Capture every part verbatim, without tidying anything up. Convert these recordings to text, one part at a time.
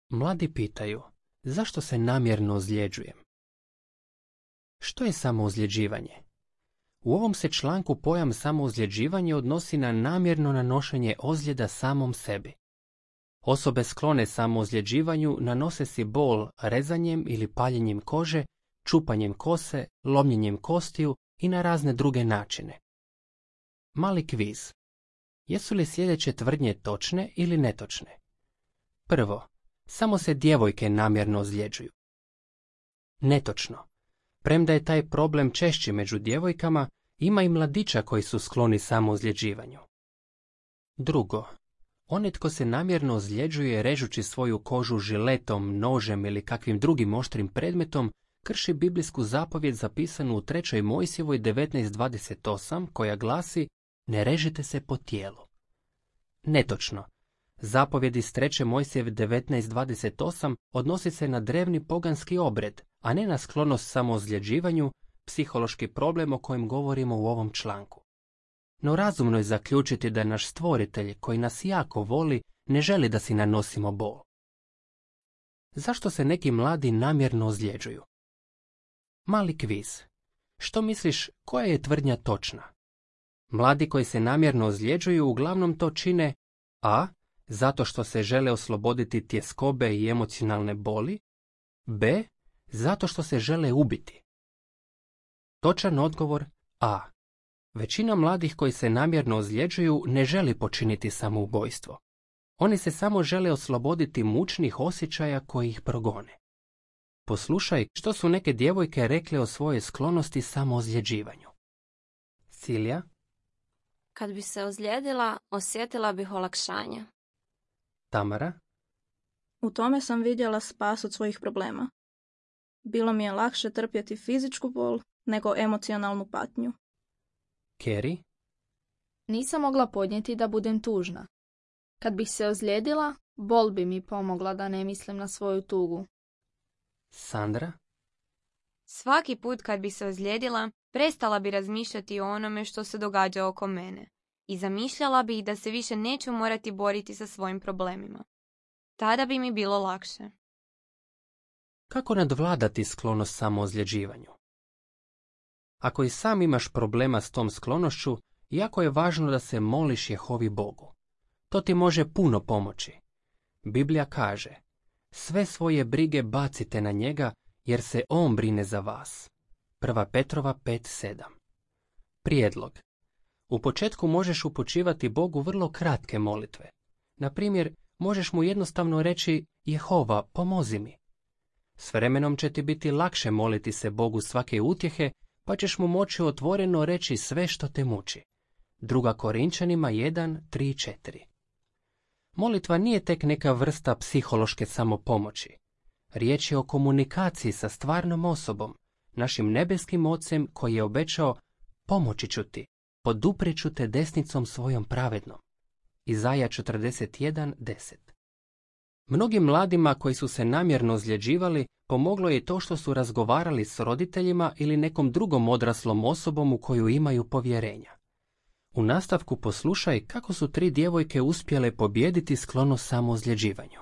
Mladi pitaju, zašto se namjerno ozljeđujem? Što je samoozljeđivanje? U ovom se članku pojam samoozljeđivanje odnosi na namjerno nanošenje ozljeda samom sebi. Osobe sklone samoozljeđivanju nanose si bol rezanjem ili paljenjem kože, čupanjem kose, lomljenjem kostiju i na razne druge načine. Mali kviz. Jesu li sljedeće tvrdnje točne ili netočne? Prvo, samo se djevojke namjerno ozljeđuju. Netočno. Premda je taj problem češći među djevojkama, ima i mladića koji su skloni samoozljeđivanju. Drugo, onaj tko se namjerno ozljeđuje režući svoju kožu žiletom, nožem ili kakvim drugim oštrim predmetom, krši biblijsku zapovjed zapisanu u trećoj Mojsijevoj devetnaest dvadeset osam koja glasi: ne režite se po tijelu. Netočno. Zapovjed iz treće Mojsijeve devetnaest dvadeset osam odnosi se na drevni poganski obred, a ne na sklonost samoozljeđivanju, psihološki problem o kojem govorimo u ovom članku. No razumno je zaključiti da naš stvoritelj, koji nas jako voli, ne želi da si nanosimo bol. Zašto se neki mladi namjerno ozljeđuju? Mali kviz. Što misliš, koja je tvrdnja točna? Mladi koji se namjerno ozljeđuju uglavnom to čine a. zato što se žele osloboditi tjeskobe i emocionalne boli, b. zato što se žele ubiti. Točan odgovor a. Većina mladih koji se namjerno ozljeđuju ne želi počiniti samoubojstvo. Oni se samo žele osloboditi mučnih osjećaja koji ih progone. Poslušaj što su neke djevojke rekle o svojoj sklonosti samoozljeđivanju. Silja? Kad bi se ozlijedila, osjetila bih olakšanje. Tamara? U tome sam vidjela spas od svojih problema. Bilo mi je lakše trpjeti fizičku bol nego emocionalnu patnju. Keri? Nisam mogla podnijeti da budem tužna. Kad bih se ozlijedila, bol bi mi pomogla da ne mislim na svoju tugu. Sandra? Svaki put kad bi se ozlijedila, prestala bi razmišljati o onome što se događa oko mene i zamišljala bi da se više neću morati boriti sa svojim problemima. Tada bi mi bilo lakše. Kako nadvladati sklonost samoozljeđivanju? Ako i sam imaš problema s tom sklonošću, jako je važno da se moliš Jehovi Bogu. To ti može puno pomoći. Biblija kaže: sve svoje brige bacite na njega, jer se on brine za vas. Prva Petrova pet sedam. Prijedlog. U početku možeš upućivati Bogu vrlo kratke molitve. Na primjer, možeš mu jednostavno reći: Jehova, pomozi mi. S vremenom će ti biti lakše moliti se Bogu svake utjehe, pa ćeš mu moći otvoreno reći sve što te muči. Druga Korinčanima jedan tri četiri. Molitva nije tek neka vrsta psihološke samopomoći. Riječ je o komunikaciji sa stvarnom osobom, našim nebeskim Ocem koji je obećao: pomoći ću ti, poduprijet ću te desnicom svojom pravednom. Izaja četrdeset jedan deset. Mnogim mladima koji su se namjerno ozljeđivali pomoglo je to što su razgovarali s roditeljima ili nekom drugom odraslom osobom u koju imaju povjerenja. U nastavku poslušaj kako su tri djevojke uspjele pobijediti sklonost samoozljeđivanju.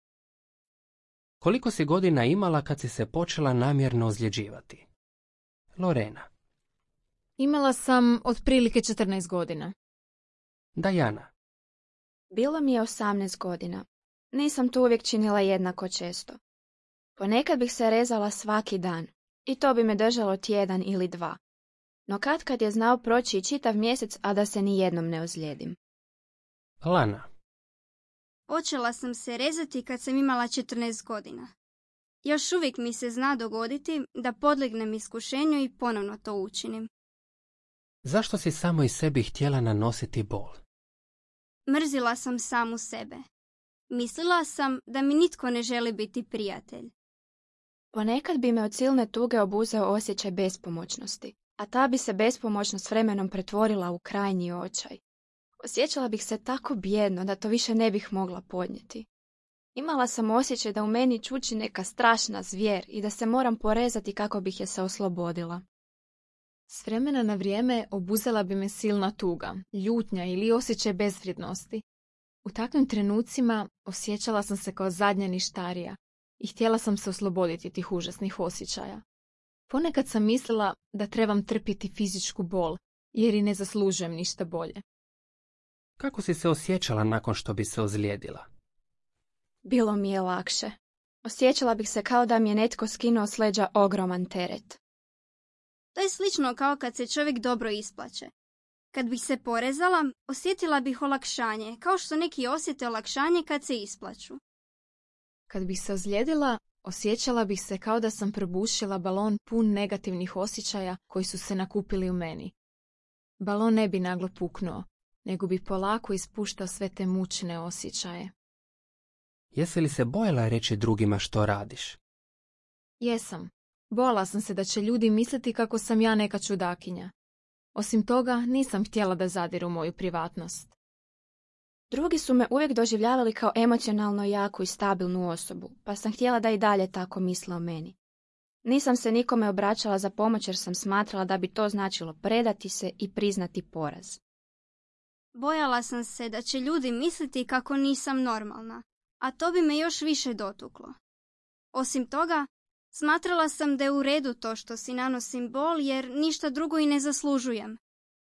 Koliko si godina imala kad si se počela namjerno ozljeđivati? Lorena. Imala sam otprilike četrnaest godina. Dajana. Bilo mi je osamnaest godina. Nisam to uvijek činila jednako često. Ponekad bih se rezala svaki dan i to bi me držalo tjedan ili dva. No kad kad je znao proći i čitav mjesec, a da se ni jednom ne ozlijedim. Lana. Počela sam se rezati kad sam imala četrnaest godina. Još uvijek mi se zna dogoditi da podlegnem iskušenju i ponovno to učinim. Zašto si samo i sebi htjela nanositi bol? Mrzila sam samu sebe. Mislila sam da mi nitko ne želi biti prijatelj. Ponekad bi me od silne tuge obuzeo osjećaj bespomoćnosti, a ta bi se bespomoćnost vremenom pretvorila u krajnji očaj. Osjećala bih se tako bijedno da to više ne bih mogla podnijeti. Imala sam osjećaj da u meni čuči neka strašna zvijer i da se moram porezati kako bih je se oslobodila. S vremena na vrijeme obuzela bi me silna tuga, ljutnja ili osjećaj bezvrijednosti. U takvim trenucima osjećala sam se kao zadnja ništarija i htjela sam se osloboditi tih užasnih osjećaja. Ponekad sam mislila da trebam trpjeti fizičku bol, jer i ne zaslužujem ništa bolje. Kako si se osjećala nakon što bi se ozlijedila? Bilo mi je lakše. Osjećala bih se kao da mi je netko skinuo s leđa ogroman teret. To je slično kao kad se čovjek dobro isplaće. Kad bih se porezala, osjetila bih olakšanje, kao što neki osjete olakšanje kad se isplaću. Kad bih se ozlijedila, osjećala bih se kao da sam probušila balon pun negativnih osjećaja koji su se nakupili u meni. Balon ne bi naglo puknuo, nego bi polako ispuštao sve te mučne osjećaje. Jesi li se bojala reći drugima što radiš? Jesam. Bojala sam se da će ljudi misliti kako sam ja neka čudakinja. Osim toga, nisam htjela da zadiru moju privatnost. Drugi su me uvijek doživljavali kao emocionalno jaku i stabilnu osobu, pa sam htjela da i dalje tako misle o meni. Nisam se nikome obraćala za pomoć jer sam smatrala da bi to značilo predati se i priznati poraz. Bojala sam se da će ljudi misliti kako nisam normalna, a to bi me još više dotuklo. Osim toga, smatrala sam da je u redu to što si nanosim bol jer ništa drugo i ne zaslužujem.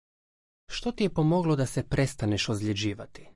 Što ti je pomoglo da se prestaneš ozljeđivati?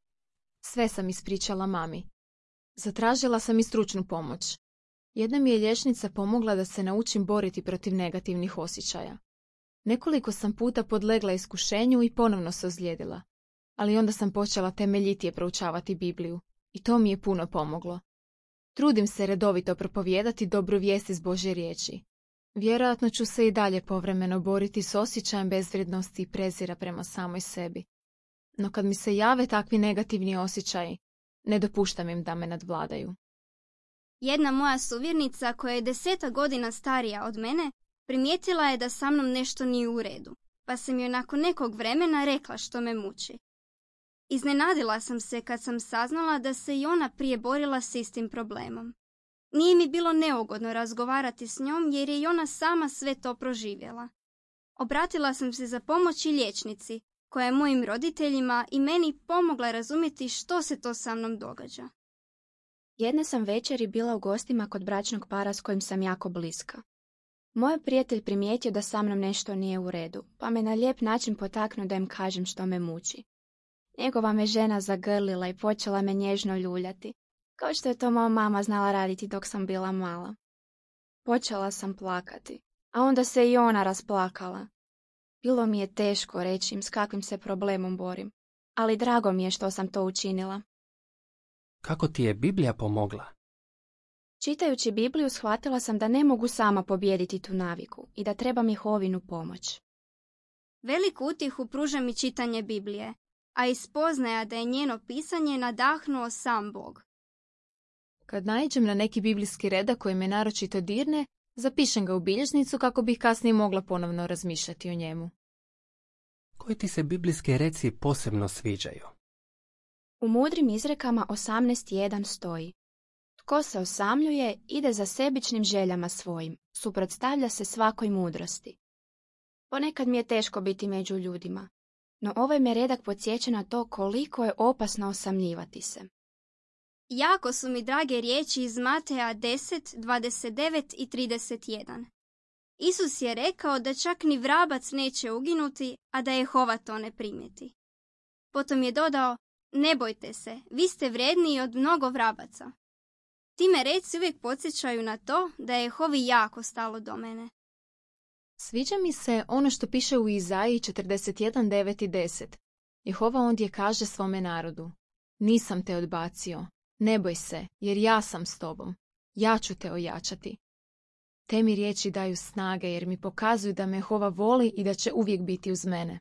Sve sam ispričala mami. Zatražila sam i stručnu pomoć. Jedna mi je liječnica pomogla da se naučim boriti protiv negativnih osjećaja. Nekoliko sam puta podlegla iskušenju i ponovno se ozlijedila. Ali onda sam počela temeljitije proučavati Bibliju i to mi je puno pomoglo. Trudim se redovito propovijedati dobru vijest iz Božje riječi. Vjerojatno ću se i dalje povremeno boriti s osjećajem bezvrijednosti i prezira prema samoj sebi. No kad mi se jave takvi negativni osjećaji, ne dopuštam im da me nadvladaju. Jedna moja suvjernica koja je deseta godina starija od mene primijetila je da sa mnom nešto nije u redu, pa sam joj nakon nekog vremena rekla što me muči. Iznenadila sam se kad sam saznala da se i ona prije borila s istim problemom. Nije mi bilo neugodno razgovarati s njom jer je i ona sama sve to proživjela. Obratila sam se za pomoć i liječnici, koja je mojim roditeljima i meni pomogla razumjeti što se to sa mnom događa. Jedne sam večeri bila u gostima kod bračnog para s kojim sam jako bliska. Moj prijatelj primijetio da sa mnom nešto nije u redu, pa me na lijep način potaknuo da im kažem što me muči. Njegova me žena zagrlila i počela me nježno ljuljati, kao što je to moja mama znala raditi dok sam bila mala. Počela sam plakati, a onda se i ona rasplakala. Bilo mi je teško reći im s kakvim se problemom borim, ali drago mi je što sam to učinila. Kako ti je Biblija pomogla? Čitajući Bibliju shvatila sam da ne mogu sama pobijediti tu naviku i da trebam Jehovinu pomoć. Veliku utjehu pruža mi čitanje Biblije, a i spoznaja da je njeno pisanje nadahnuo sam Bog. Kad naiđem na neki biblijski redak koji me naročito dirne, zapišem ga u bilježnicu kako bih kasnije mogla ponovno razmišljati o njemu. Koji ti se biblijski reci posebno sviđaju? U mudrim izrekama osamnaest jedan stoji: tko se osamljuje, ide za sebičnim željama svojim, suprotstavlja se svakoj mudrosti. Ponekad mi je teško biti među ljudima, no ovaj me redak podsjeća na to koliko je opasno osamljivati se. Jako su mi drage riječi iz Mateja deset, dvadeset devet i trideset jedan. Isus je rekao da čak ni vrabac neće uginuti, a da Jehova to ne primijeti. Potom je dodao: ne bojte se, vi ste vrijedniji od mnogo vrabaca. Time reci uvijek podsjećaju na to da je Jehovi jako stalo do mene. Sviđa mi se ono što piše u Izaiji četrdeset jedan, devet i deset. Jehova ondje kaže svome narodu: nisam te odbacio, ne boj se, jer ja sam s tobom, ja ću te ojačati. Te mi riječi daju snage jer mi pokazuju da me Jehova voli i da će uvijek biti uz mene.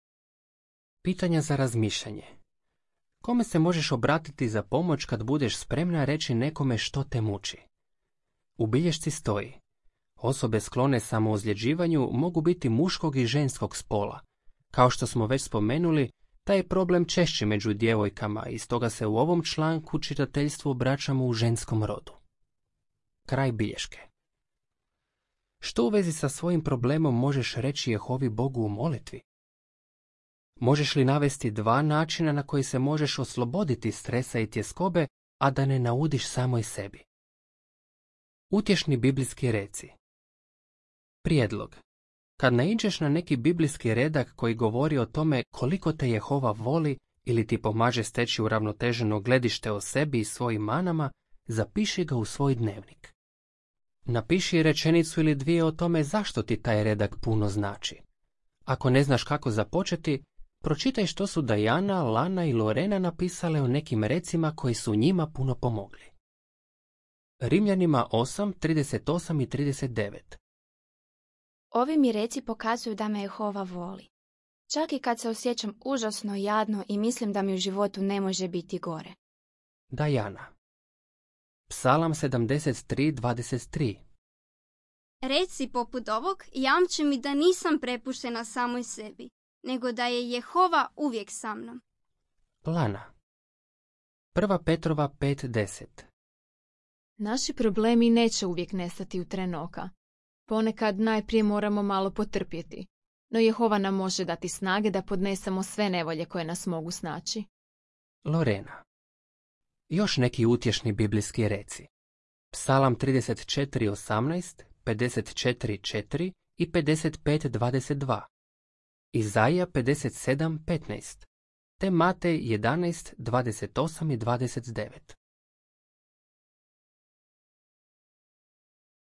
Pitanja za razmišljanje. Kome se možeš obratiti za pomoć kad budeš spremna reći nekome što te muči? U bilješci stoji: osobe sklone samoozljeđivanju mogu biti muškog i ženskog spola. Kao što smo već spomenuli, taj je problem češći među djevojkama i stoga se u ovom članku čitateljstvu obraćamo u ženskom rodu. Kraj bilješke. Što u vezi sa svojim problemom možeš reći Jehovi Bogu u molitvi? Možeš li navesti dva načina na koji se možeš osloboditi stresa i tjeskobe, a da ne naudiš samoj sebi? Utješni biblijski reci. Prijedlog. Kad naiđeš na neki biblijski redak koji govori o tome koliko te Jehova voli ili ti pomaže steći uravnoteženo gledište o sebi i svojim manama, zapiši ga u svoj dnevnik. Napiši rečenicu ili dvije o tome zašto ti taj redak puno znači. Ako ne znaš kako započeti, pročitaj što su Diana, Lana i Lorena napisale o nekim recima koji su njima puno pomogli. Rimljanima osam, trideset osam i trideset devet. Ovi mi reci pokazuju da me Jehova voli. Čak i kad se osjećam užasno jadno i mislim da mi u životu ne može biti gore. Diana. Psalam sedamdeset tri, dvadeset tri. Reci poput ovog jamči mi da nisam prepuštena samoj sebi, nego da je Jehova uvijek sa mnom. Lana. Prva Petrova pet, deset. Naši problemi neće uvijek nestati u tren oka. Ponekad najprije moramo malo potrpjeti, no Jehova nam može dati snage da podnesemo sve nevolje koje nas mogu snaći. Lorena. Još neki utješni biblijski reci. Psalam trideset četiri, osamnaest, pedeset četiri, četiri i pedeset pet, dvadeset dva. Izaija pedeset sedam, petnaest. Te Matej jedanaest, dvadeset osam i dvadeset devet.